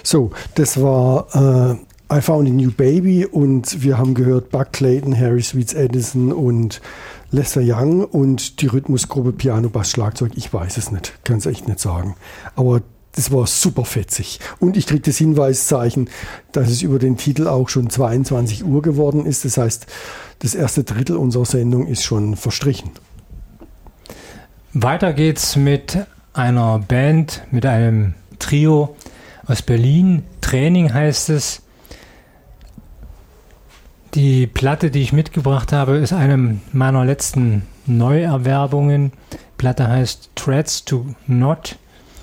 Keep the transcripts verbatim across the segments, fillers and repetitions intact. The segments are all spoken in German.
So, das war äh, I Found a New Baby und wir haben gehört Buck Clayton, Harry Sweets Edison und Lester Young und die Rhythmusgruppe Piano, Bass, Schlagzeug. Ich weiß es nicht, kann es echt nicht sagen. Aber das war super fetzig. Und ich kriege das Hinweiszeichen, dass es über den Titel auch schon zweiundzwanzig Uhr geworden ist. Das heißt, das erste Drittel unserer Sendung ist schon verstrichen. Weiter geht's mit einer Band, mit einem Trio aus Berlin. Training heißt es. Die Platte, die ich mitgebracht habe, ist eine meiner letzten Neuerwerbungen. Die Platte heißt Threads to Not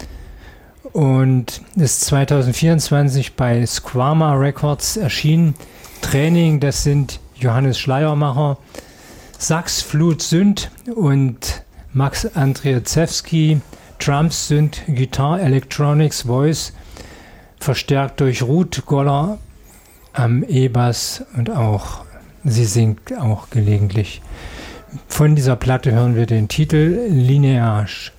und ist zwanzig vierundzwanzig bei Squama Records erschienen. Training, das sind Johannes Schleiermacher, Sax, Flut, Synth und Max Andrzejewski. Drums, Synth, Guitar, Electronics, Voice, verstärkt durch Ruth Goller am E-Bass und auch, sie singt auch gelegentlich. Von dieser Platte hören wir den Titel Lineage.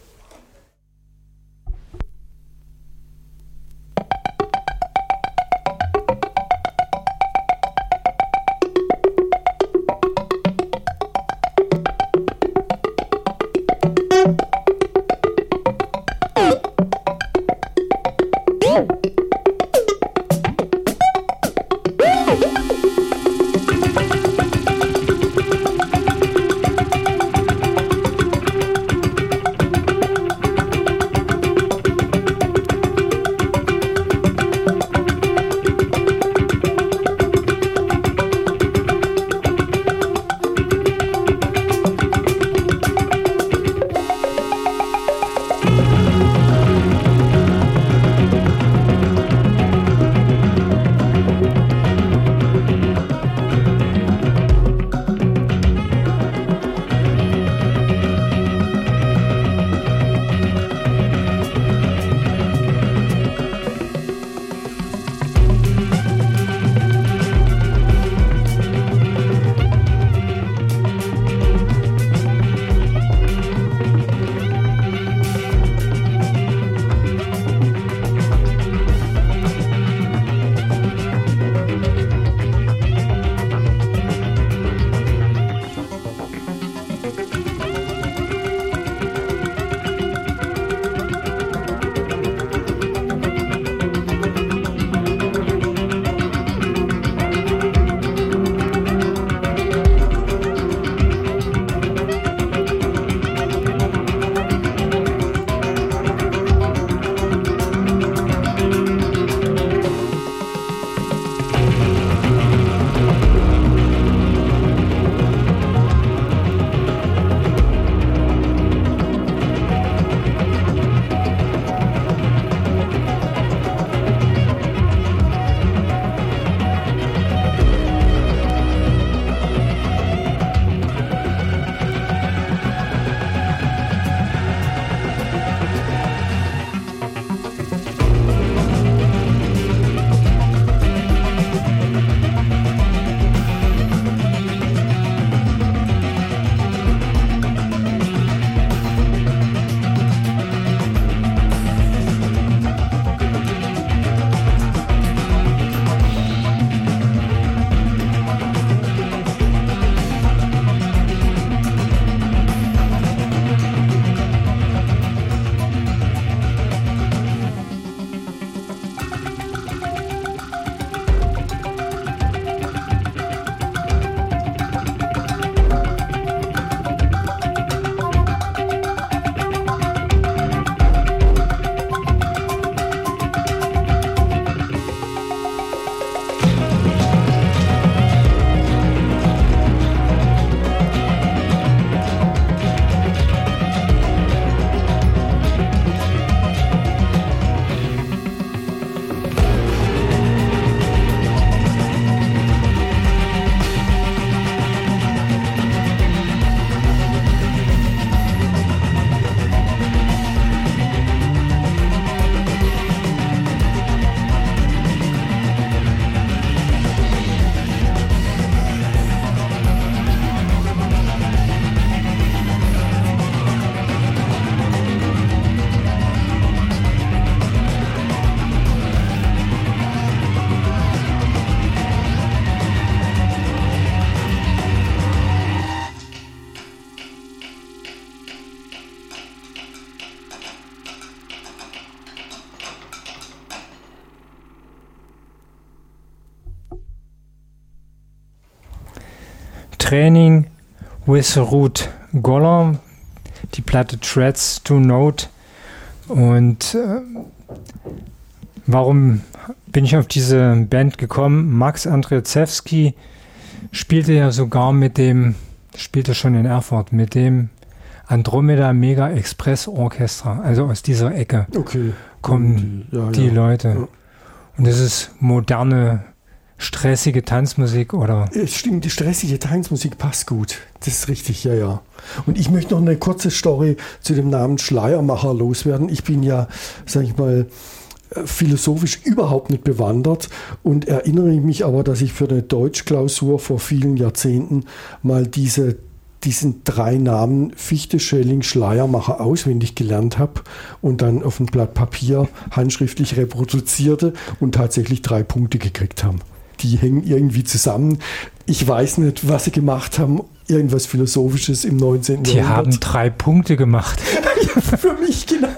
Training with Ruth Goller, die Platte Threads to Note. Und äh, warum bin ich auf diese Band gekommen? Max Andrzejewski spielte ja sogar mit dem, spielte schon in Erfurt, mit dem Andromeda Mega Express Orchestra. Also aus dieser Ecke okay. kommen die, ja, die ja. Leute. Ja. Und das ist moderne, stressige Tanzmusik, oder? Es stimmt, die stressige Tanzmusik passt gut. Das ist richtig, ja, ja. Und ich möchte noch eine kurze Story zu dem Namen Schleiermacher loswerden. Ich bin ja, sag ich mal, philosophisch überhaupt nicht bewandert und erinnere mich aber, dass ich für eine Deutschklausur vor vielen Jahrzehnten mal diese, diesen drei Namen Fichte, Schelling, Schleiermacher auswendig gelernt habe und dann auf ein Blatt Papier handschriftlich reproduzierte und tatsächlich drei Punkte gekriegt haben. Die hängen irgendwie zusammen. Ich weiß nicht, was sie gemacht haben. Irgendwas Philosophisches im neunzehnten Die Jahrhundert. haben drei Punkte gemacht. Ja, für mich genau.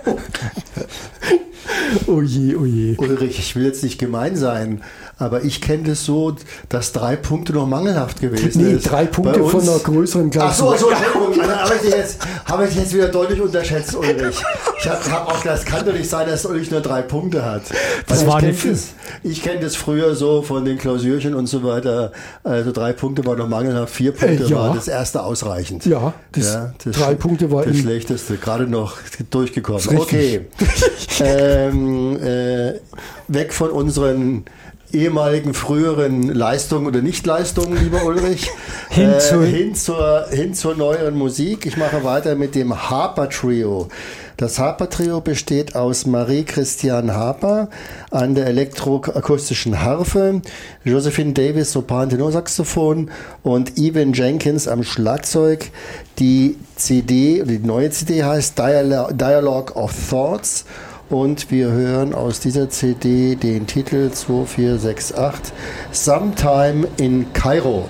Oh je, oh je. Ulrich, ich will jetzt nicht gemein sein, aber ich kenne das so, dass drei Punkte noch mangelhaft gewesen nee, ist. drei Punkte von einer größeren Klasse. Ach so, so, Entschuldigung, dann habe ich dich jetzt, habe ich dich jetzt wieder deutlich unterschätzt, Ulrich. Ich habe hab auch, das kann doch nicht sein, dass Ulrich nur drei Punkte hat. Das war ich kenne das, kenn das früher so von den Klausurchen und so weiter. Also drei Punkte war noch mangelhaft, vier Punkte äh, ja. war das erste ausreichend. Ja, das, ja, das drei Punkte war das schlechteste, gerade noch durchgekommen. Okay. ähm, äh, weg von unseren ehemaligen früheren Leistungen oder Nichtleistungen, lieber Ulrich, hin, äh, zu hin, zur, hin zur neueren Musik. Ich mache weiter mit dem Harper Trio. Das Harper Trio besteht aus Marie-Christiane Harper an der elektroakustischen Harfe, Josephine Davis Sopran Tenorsaxophon und Evan Jenkins am Schlagzeug. Die C D, die neue C D heißt Dialog, Dialogue of Thoughts. Und wir hören aus dieser C D den Titel zwei vier sechs acht Sometime in Kairo.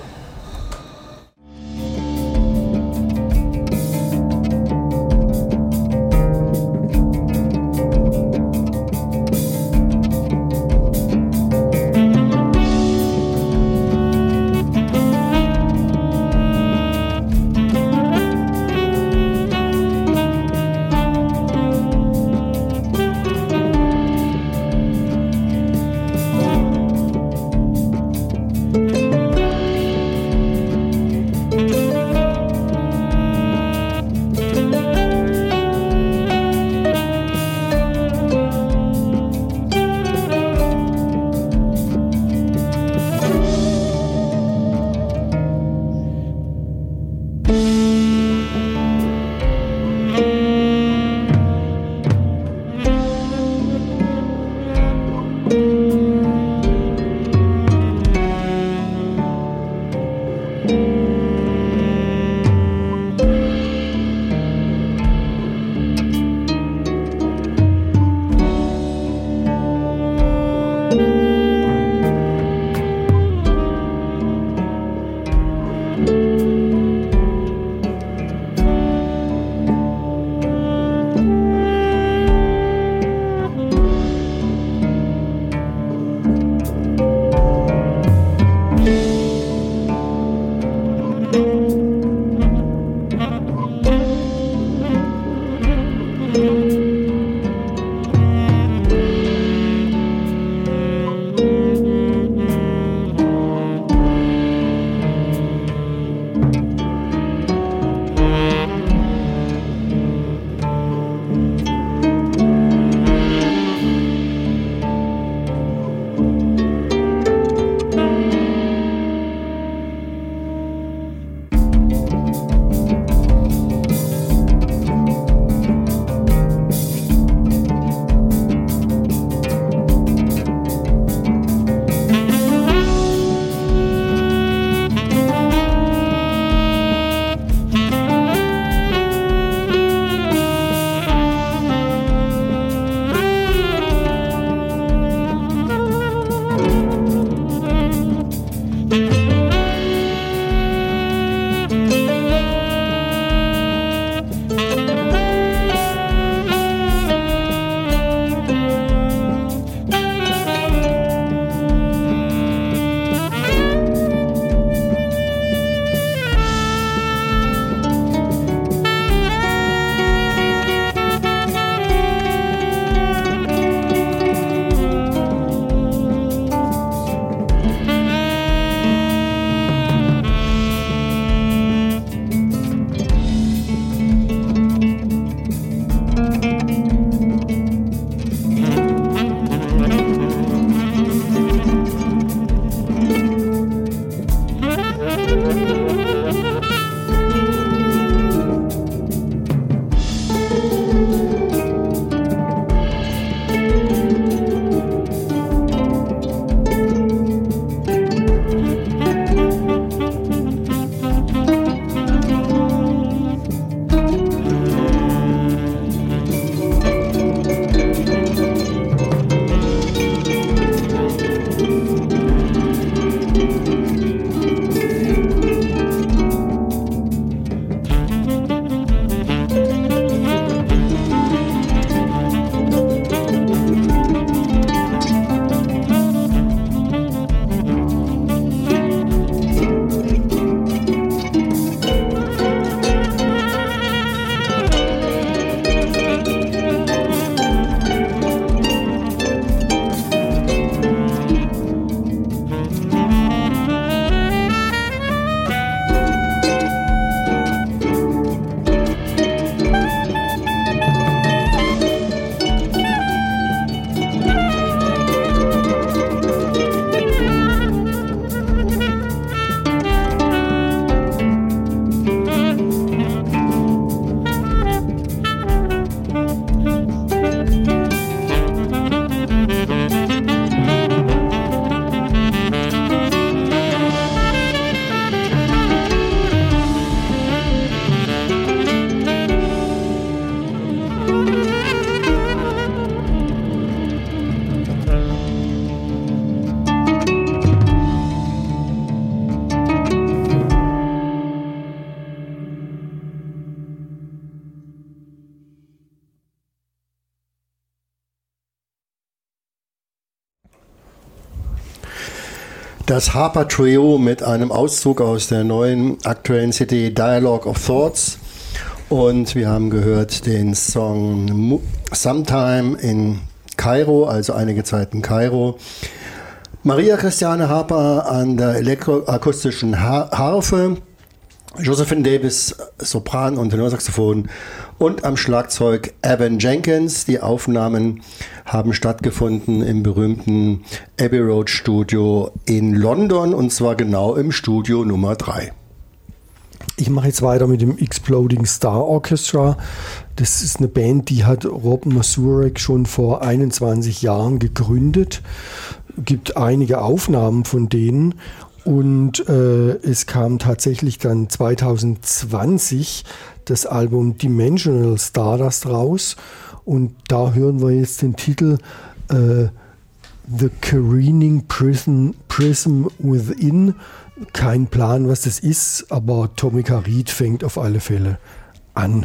Das Harper Trio mit einem Auszug aus der neuen aktuellen C D Dialogue of Thoughts. Und wir haben gehört den Song Sometime in Kairo, also einige Zeit in Kairo. Maria Christiane Harper an der elektroakustischen Harfe, Josephine Davis Sopran und Tenorsaxophon und am Schlagzeug Evan Jenkins. Die Aufnahmen haben stattgefunden im berühmten Abbey Road Studio in London, und zwar genau im Studio Nummer drei. Ich mache jetzt weiter mit dem Exploding Star Orchestra. Das ist eine Band, die hat Rob Mazurek schon vor einundzwanzig Jahren gegründet. Gibt einige Aufnahmen von denen. Und äh, es kam tatsächlich dann zwanzig zwanzig das Album Dimensional Stardust raus. Und da hören wir jetzt den Titel äh, The Careening Prism, Prism Within. Kein Plan, was das ist, aber Tomica Reed fängt auf alle Fälle an.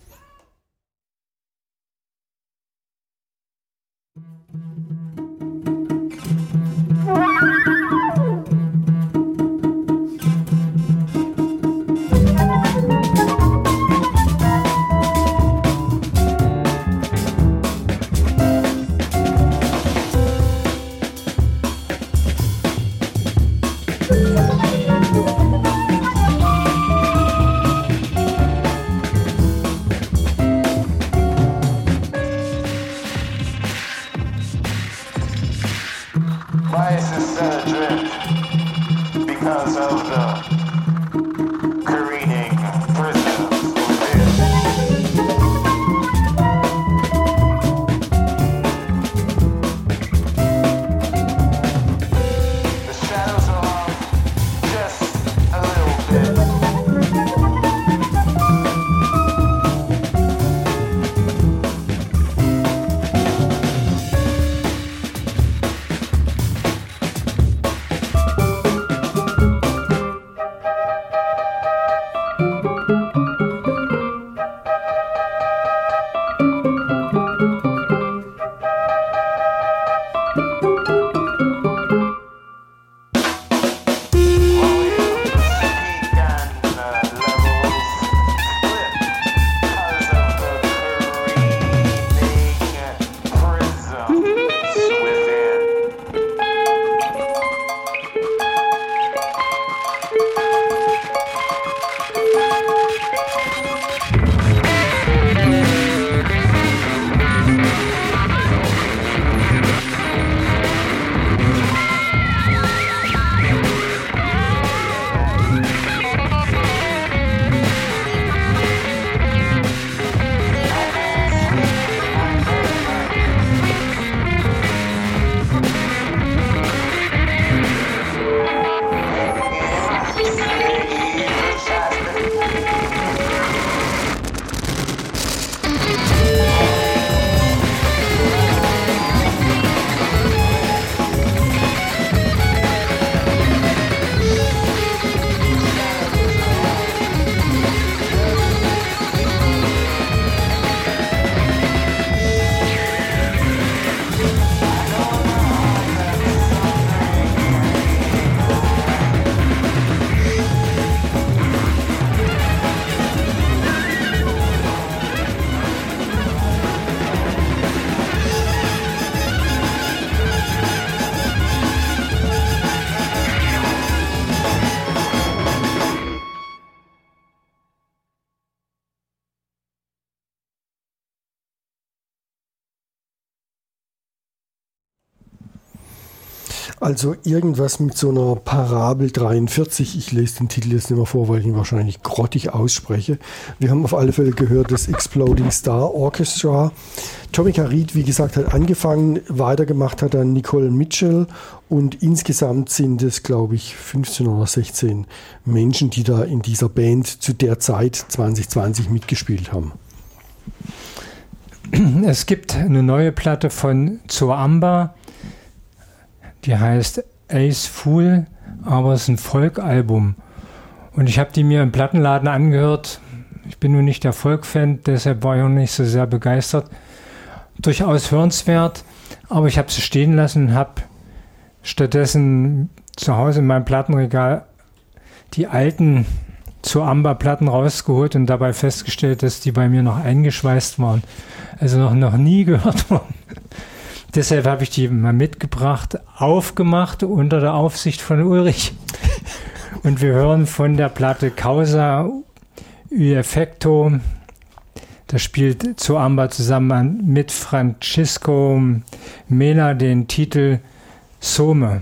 Also irgendwas mit so einer Parabel dreiundvierzig. Ich lese den Titel jetzt nicht mehr vor, weil ich ihn wahrscheinlich grottig ausspreche. Wir haben auf alle Fälle gehört das Exploding Star Orchestra. Tomica Reed, wie gesagt, hat angefangen, weitergemacht hat dann Nicole Mitchell und insgesamt sind es, glaube ich, fünfzehn oder sechzehn Menschen, die da in dieser Band zu der Zeit zwanzig zwanzig mitgespielt haben. Es gibt eine neue Platte von Zoamba, die heißt Ace Fool, aber es ist ein Folk-Album. Und ich habe die mir im Plattenladen angehört. Ich bin nun nicht der Folk-Fan, deshalb war ich auch nicht so sehr begeistert. Durchaus hörenswert, aber ich habe sie stehen lassen und habe stattdessen zu Hause in meinem Plattenregal die alten zu Amber-Platten rausgeholt und dabei festgestellt, dass die bei mir noch eingeschweißt waren. Also noch, noch nie gehört worden. Deshalb habe ich die mal mitgebracht, aufgemacht unter der Aufsicht von Ulrich. Und wir hören von der Platte Causa y Effecto. Da spielt Zu Amber zusammen mit Francisco Mena den Titel Some.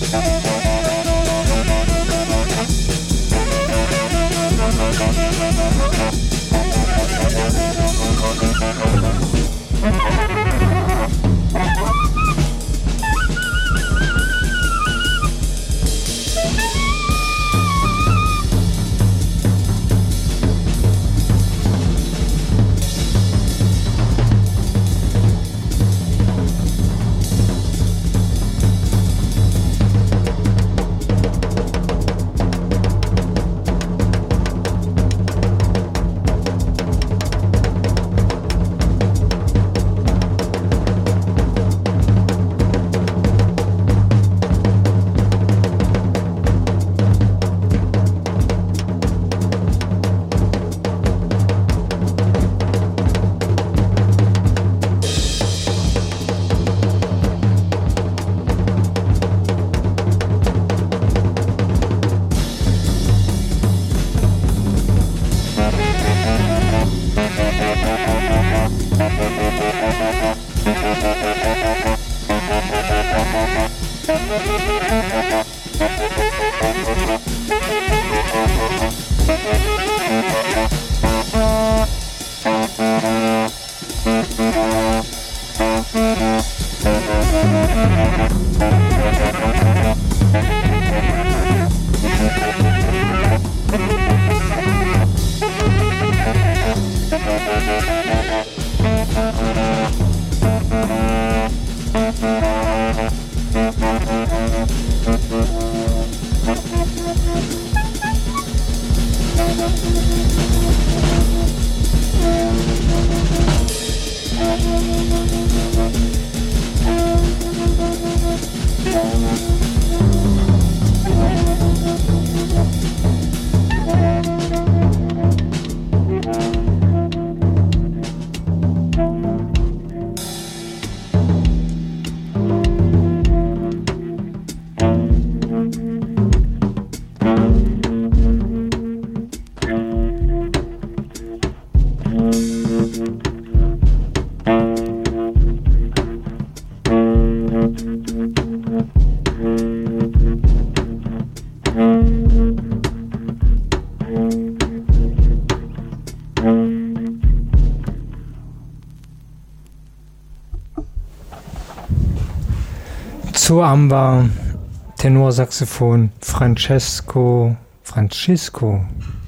Zu Arm war Tenorsaxophon Francesco, Francisco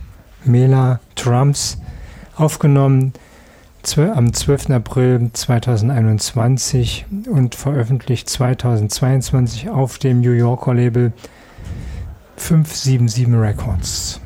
Mela, Drums, aufgenommen am zwölften April zweitausendeinundzwanzig und veröffentlicht zweitausendzweiundzwanzig auf dem New Yorker Label fünf sieben sieben Records.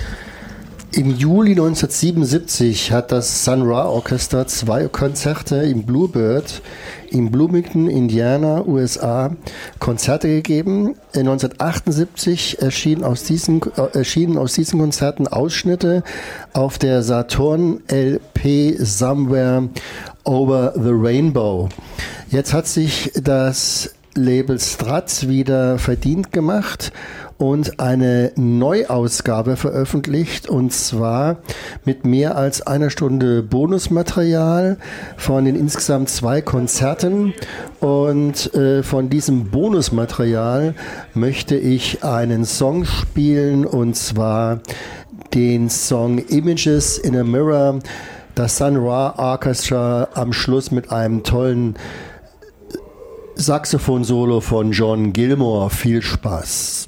Im Juli neunzehnhundertsiebenundsiebzig hat das Sun Ra Orchester zwei Konzerte im Bluebird in Bloomington, Indiana, U S A, Konzerte gegeben. neunzehnhundertachtundsiebzig erschienen aus diesen, äh, erschienen aus diesen Konzerten Ausschnitte auf der Saturn L P Somewhere Over the Rainbow. Jetzt hat sich das Label Straz wieder verdient gemacht und eine Neuausgabe veröffentlicht, und zwar mit mehr als einer Stunde Bonusmaterial von den insgesamt zwei Konzerten. Und äh, von diesem Bonusmaterial möchte ich einen Song spielen, und zwar den Song Images in a Mirror, das Sun Ra Orchestra am Schluss mit einem tollen Saxophon-Solo von John Gilmore. Viel Spaß.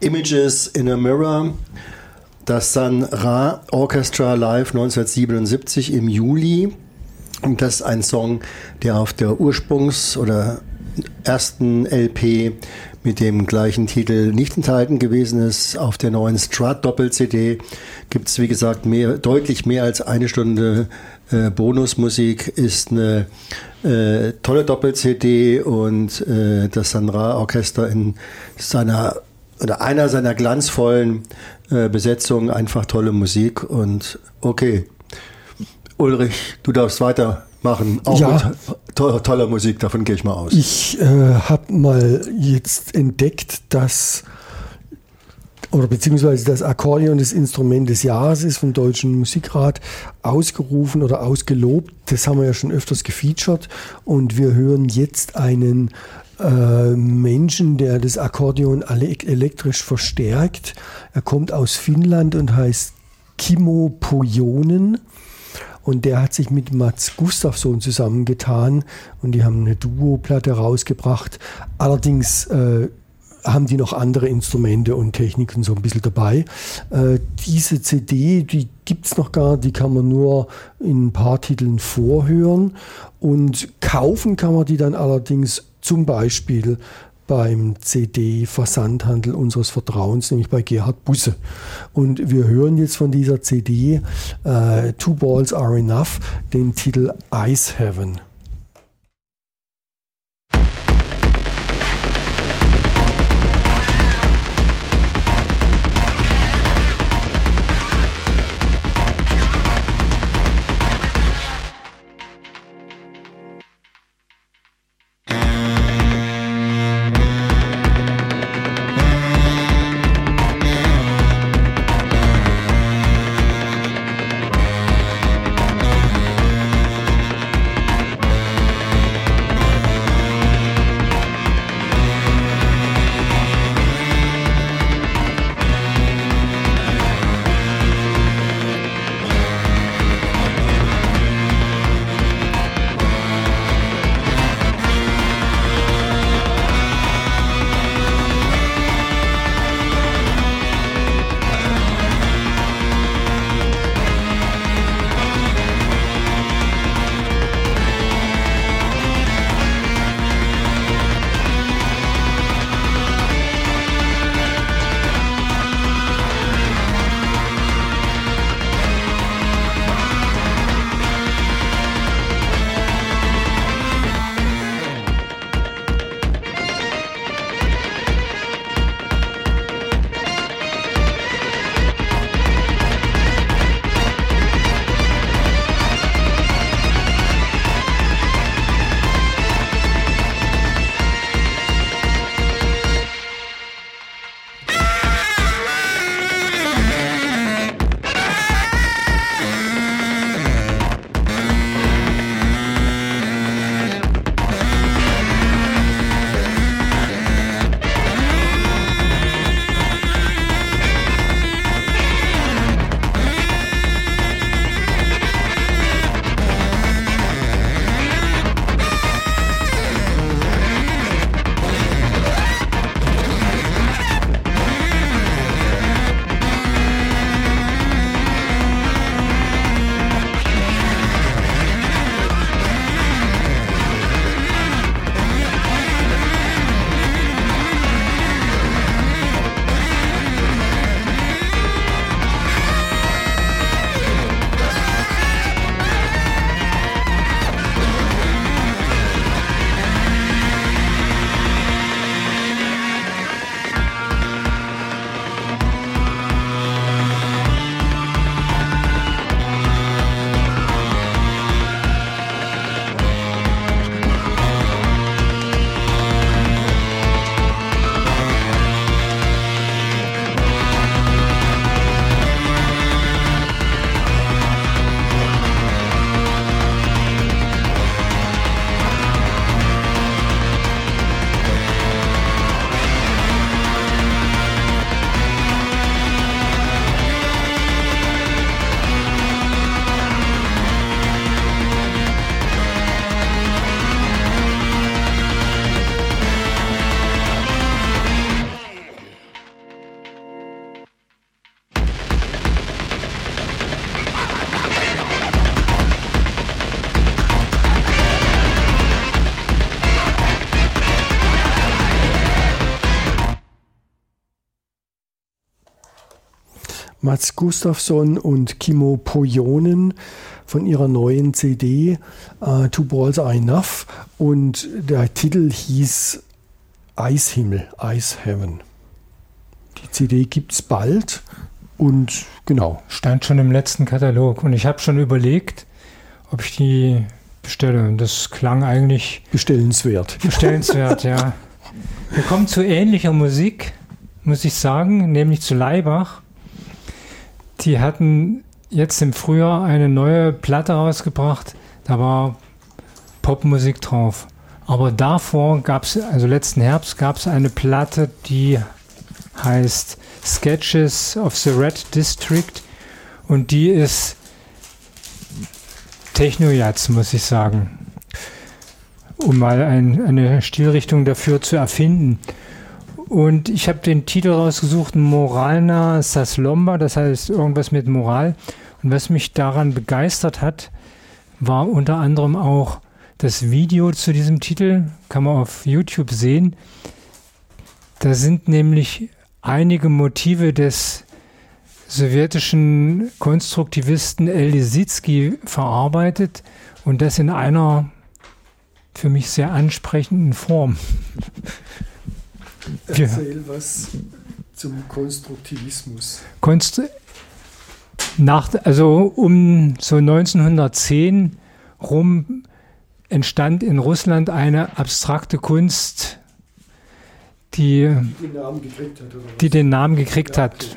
Images in a Mirror, das Sun Ra Orchestra live neunzehnhundertsiebenundsiebzig im Juli. Und das ist ein Song, der auf der Ursprungs- oder ersten L P mit dem gleichen Titel nicht enthalten gewesen ist. Auf der neuen Strat-Doppel-C D gibt es, wie gesagt, mehr, deutlich mehr als eine Stunde äh, Bonusmusik. Ist eine äh, tolle Doppel-C D und äh, das Sun Ra Orchester in seiner oder einer seiner glanzvollen äh, Besetzungen, einfach tolle Musik. Und okay, Ulrich, du darfst weitermachen. Auch ja, mit to- toller Musik, davon gehe ich mal aus. Ich äh, habe mal jetzt entdeckt, dass oder beziehungsweise das Akkordeon das Instrument des Jahres ist vom Deutschen Musikrat ausgerufen oder ausgelobt. Das haben wir ja schon öfters gefeatured und wir hören jetzt einen äh, Menschen, der das Akkordeon elektrisch verstärkt. Er kommt aus Finnland und heißt Kimmo Pojonen. Und der hat sich mit Mats Gustafsson zusammengetan und die haben eine Duo-Platte rausgebracht. Allerdings äh, haben die noch andere Instrumente und Techniken so ein bisschen dabei. Äh, diese C D, die gibt es noch gar nicht, die kann man nur in ein paar Titeln vorhören. Und kaufen kann man die dann allerdings zum Beispiel beim C D-Versandhandel unseres Vertrauens, nämlich bei Gerhard Busse. Und wir hören jetzt von dieser C D äh, Two Balls Are Enough, den Titel Ice Heaven. Thank Mats Gustafsson und Kimmo Pojonen von ihrer neuen C D uh, Two Balls Are Enough, und der Titel hieß Eishimmel, Ice Heaven. Die C D gibt es bald und genau. Stand schon im letzten Katalog und ich habe schon überlegt, ob ich die bestelle. Und das klang eigentlich bestellenswert. Bestellenswert, ja. Wir kommen zu ähnlicher Musik, muss ich sagen, nämlich zu Laibach. Die hatten jetzt im Frühjahr eine neue Platte rausgebracht, da war Popmusik drauf. Aber davor gab es, also letzten Herbst, gab es eine Platte, die heißt Sketches of the Red District, und die ist Techno-Jazz, muss ich sagen, um mal ein, eine Stilrichtung dafür zu erfinden. Und ich habe den Titel rausgesucht, Moralna Saslomba, das heißt irgendwas mit Moral. Und was mich daran begeistert hat, war unter anderem auch das Video zu diesem Titel, kann man auf YouTube sehen. Da sind nämlich einige Motive des sowjetischen Konstruktivisten El Lissitzky verarbeitet, und das in einer für mich sehr ansprechenden Form. Erzähl was zum Konstruktivismus. Konst Nach, also um so neunzehnhundertzehn rum entstand in Russland eine abstrakte Kunst, die, die den Namen gekriegt hat. Oder was? Die den Namen gekriegt ja, hat. okay.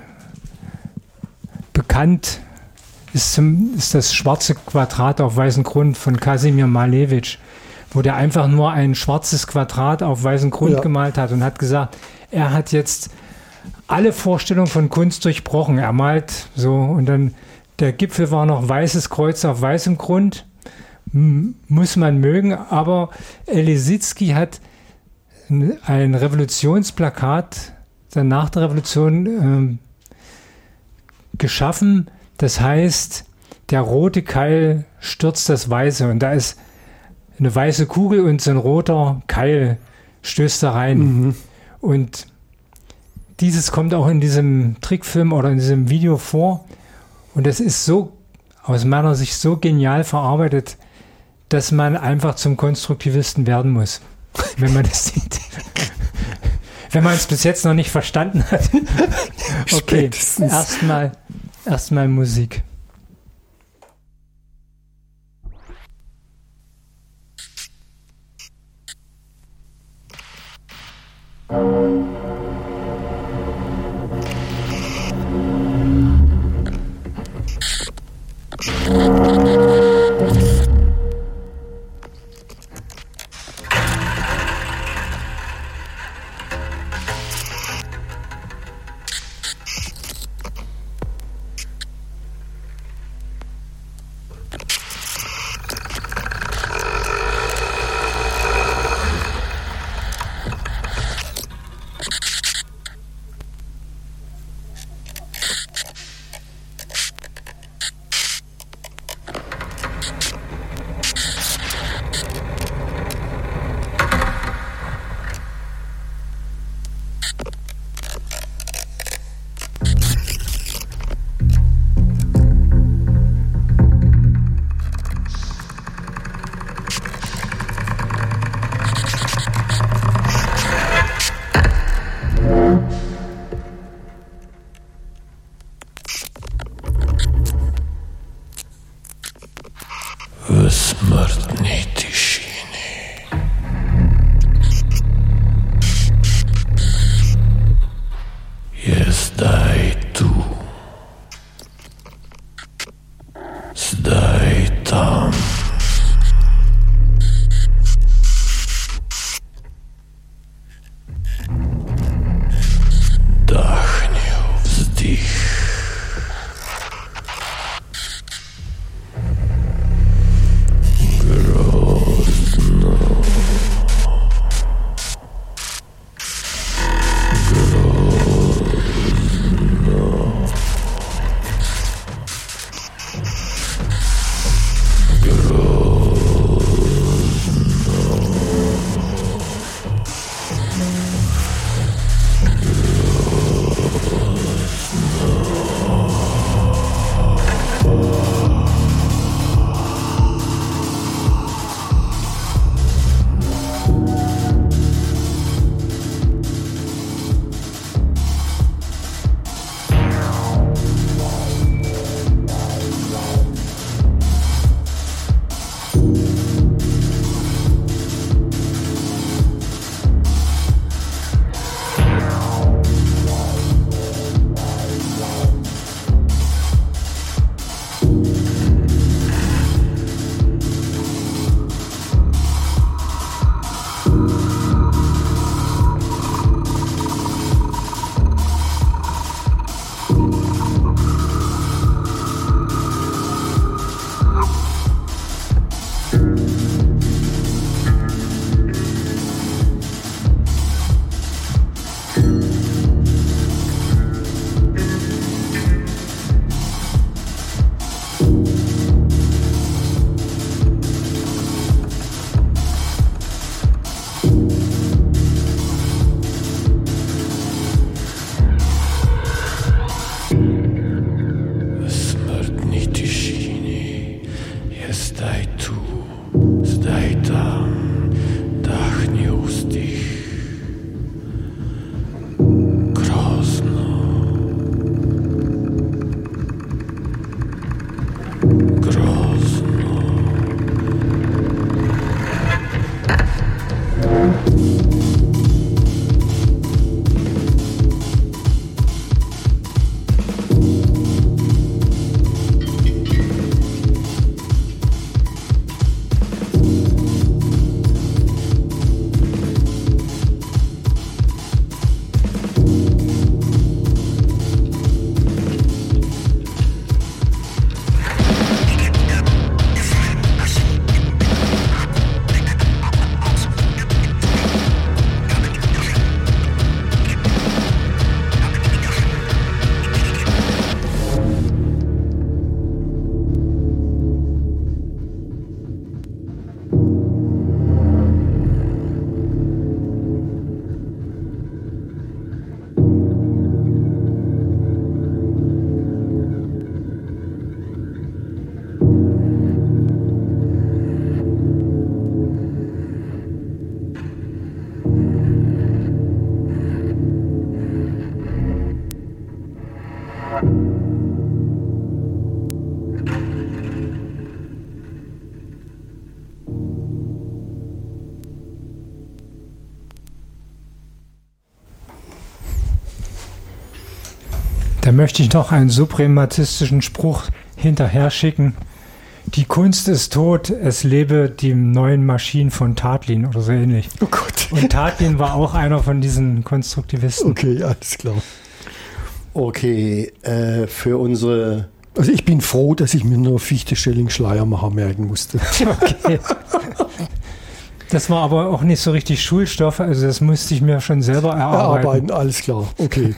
Bekannt ist, zum, ist das schwarze Quadrat auf weißem Grund von Kasimir Malevich, wo der einfach nur ein schwarzes Quadrat auf weißem Grund ja. gemalt hat und hat gesagt, er hat jetzt alle Vorstellungen von Kunst durchbrochen. Er malt so, und dann der Gipfel war noch weißes Kreuz auf weißem Grund. M- muss man mögen, aber El Lissitzky hat ein Revolutionsplakat dann nach der Revolution ähm, geschaffen. Das heißt, der rote Keil stürzt das Weiße, und da ist eine weiße Kugel und so ein roter Keil stößt da rein. Mhm. Und dieses kommt auch in diesem Trickfilm oder in diesem Video vor. Und das ist so, aus meiner Sicht, so genial verarbeitet, dass man einfach zum Konstruktivisten werden muss, wenn man das sieht. Wenn man es bis jetzt noch nicht verstanden hat. Okay, erstmal erstmal Musik. Grodno. möchte ich noch einen suprematistischen Spruch hinterher schicken. Die Kunst ist tot, es lebe die neuen Maschinen von Tatlin oder so ähnlich. Oh Gott. Und Tatlin war auch einer von diesen Konstruktivisten. Okay, alles klar. Okay, äh, für unsere... Also ich bin froh, dass ich mir nur Fichte, Schelling, Schleiermacher merken musste. Okay. Das war aber auch nicht so richtig Schulstoff, also das musste ich mir schon selber erarbeiten. Erarbeiten, alles klar. Okay.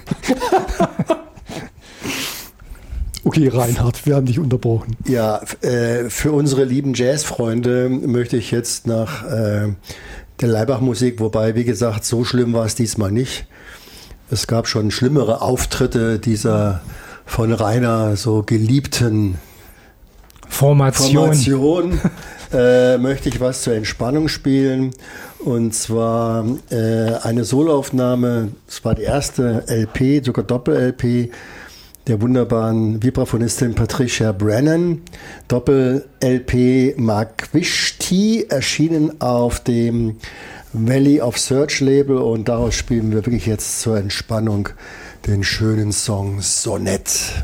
Okay, Reinhard, wir haben dich unterbrochen. Ja, äh, für unsere lieben Jazzfreunde möchte ich jetzt nach äh, der Laibach-Musik, wobei, wie gesagt, so schlimm war es diesmal nicht. Es gab schon schlimmere Auftritte dieser von Rainer so geliebten Formation. Formation äh, möchte ich was zur Entspannung spielen. Und zwar äh, eine Soloaufnahme, es war die erste L P, sogar Doppel-L P, der wunderbaren Vibraphonistin Patricia Brennan. Doppel-L P Magwishti, erschienen auf dem Valley of Search Label, und daraus spielen wir wirklich jetzt zur Entspannung den schönen Song Sonett.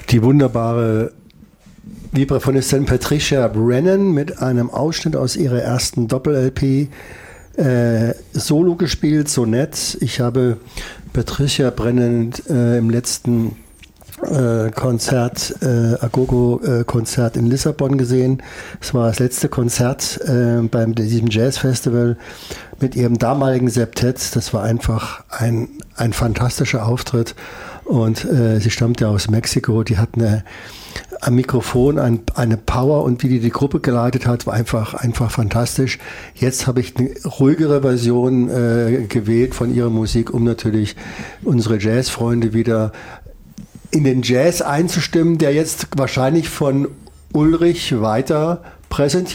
die wunderbare Vibraphonistin Patricia Brennan mit einem Ausschnitt aus ihrer ersten Doppel-L P äh, Solo gespielt, so nett. Ich habe Patricia Brennan äh, im letzten äh, Konzert, äh, Agogo-Konzert in Lissabon gesehen. Es war das letzte Konzert äh, beim diesem Jazz-Festival mit ihrem damaligen Septett. Das war einfach ein, ein fantastischer Auftritt. Und äh, sie stammt ja aus Mexiko. Die hat eine, am Mikrofon ein, eine Power, und wie die die Gruppe geleitet hat, war einfach, einfach fantastisch. Jetzt habe ich eine ruhigere Version äh, gewählt von ihrer Musik, um natürlich unsere Jazzfreunde wieder in den Jazz einzustimmen, der jetzt wahrscheinlich von Ulrich weiter präsentiert